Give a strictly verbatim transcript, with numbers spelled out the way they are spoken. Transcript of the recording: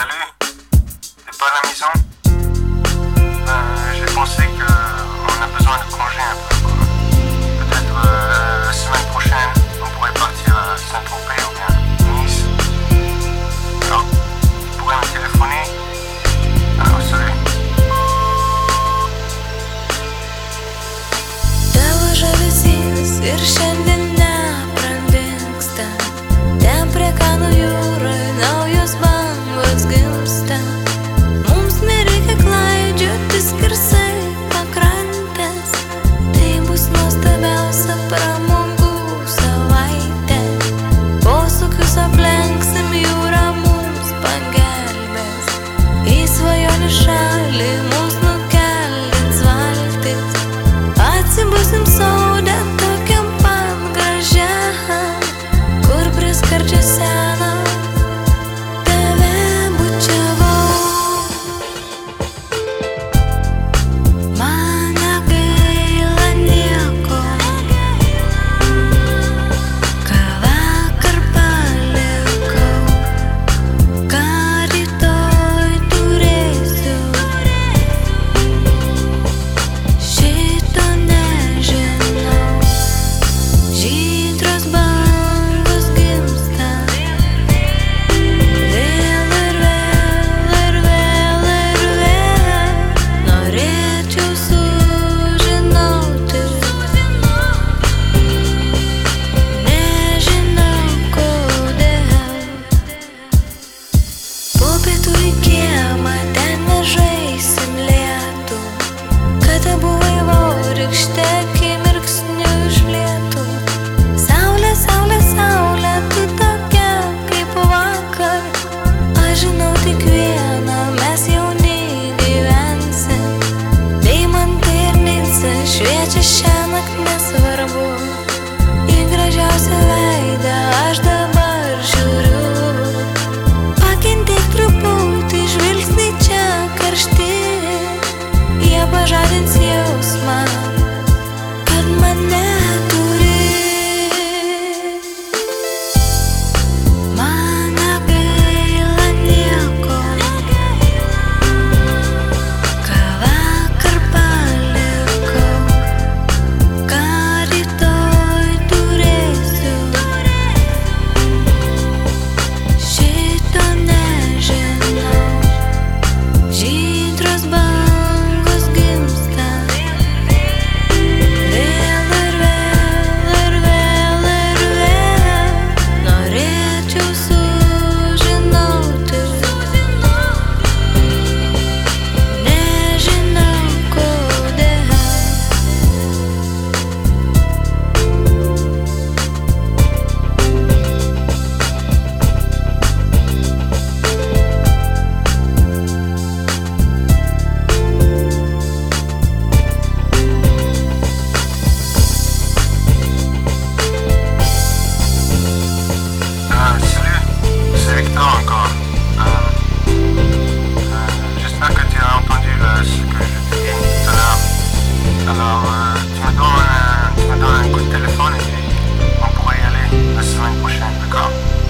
Salut, t'es pas à la maison? Ben, j'ai pensé qu'on a besoin de congé un peu, quoi. Peut-être euh, la semaine prochaine, on pourrait partir à Saint-Tropez ou bien Nice. Alors, tu pourrais me téléphoner? Alors, salut. Tavo žavesys ir šiandien nepradinksta. Ten prie Kanų jūroj naujos bangos gimsta. Mums nereikia klaidžioti skersai pakrantės. Tai bus nuostabiausia pramogų savaitė. Posūkius aplenksim, jūra mums pagelbės. Į svajonių šalį mus nukeldins valtis. Atsibusim sode tokiam pat gražiam, kur prie skardžio seno tave bučiavau. Man negaila nieko, ką vakar palikau, ką rytoj turėsiu. Šito nežinau. Žydros bangos gimsta vėl ir vėl ir vėl ir vėl. Norėčiau sužinoti, nežinau kodėl. Po pietų į kiemą ten mes žaisim lietų, kada buvai vaurykštė akimirksniu išlietų. Saulė, saulė, saulė, tu tokia kaip vakar. Aš žinau tik vieną, mes jauni gyvensim. Deimantai ir Nica šviečia šiąnakt, nesvarbu. Į gražiausią veidą aš dabar žiūriu. Pakentėk truputį, žvilgsniai čia karšti. Jie pažadins jausmą, kad mane turi. Man negaila nieko, ką vakar palikau, ką rytoj turėsiu. Šito nežinau. Žydros bangos gimsta vėl ir vėl ir vėl ir vėl. Norėčiau sužinoti, nežinau kodėl. Euh, salut, c'est Victor encore. Euh, euh, J'espère que tu as entendu euh, ce que je t'ai dit tout à l'heure. Alors, euh, tu me donnes, euh, tu me donnes un coup de téléphone et puis on pourrait y aller la semaine prochaine, d'accord?